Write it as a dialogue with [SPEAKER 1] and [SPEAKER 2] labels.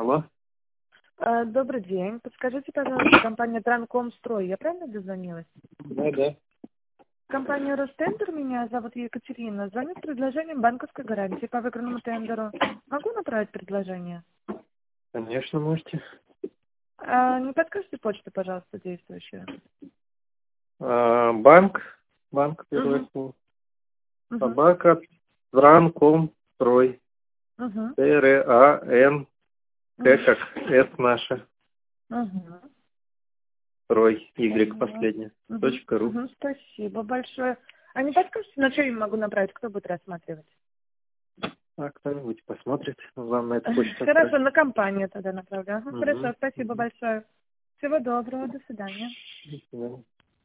[SPEAKER 1] Алло.
[SPEAKER 2] Добрый день. Подскажите, пожалуйста, компания Транкомстрой. Я правильно дозвонилась?
[SPEAKER 1] Да.
[SPEAKER 2] Компания Ростендер, меня зовут Екатерина. Звоню с предложением банковской гарантии по выигранному тендеру. Могу направить предложение?
[SPEAKER 1] Конечно, можете.
[SPEAKER 2] Не подскажете почту, пожалуйста, действующую?
[SPEAKER 1] Банк первое слово. Собака, Транкомстрой. Т-Р-А-Н, как С наша. Строй, Y последняя. .ру.
[SPEAKER 2] Спасибо большое. А не подскажете, на что я могу направить? Кто будет рассматривать?
[SPEAKER 1] Кто-нибудь посмотрит. Вам на эту почту.
[SPEAKER 2] Хорошо, на компанию тогда направлю. Хорошо, спасибо большое. Всего доброго, до свидания.
[SPEAKER 1] До свидания.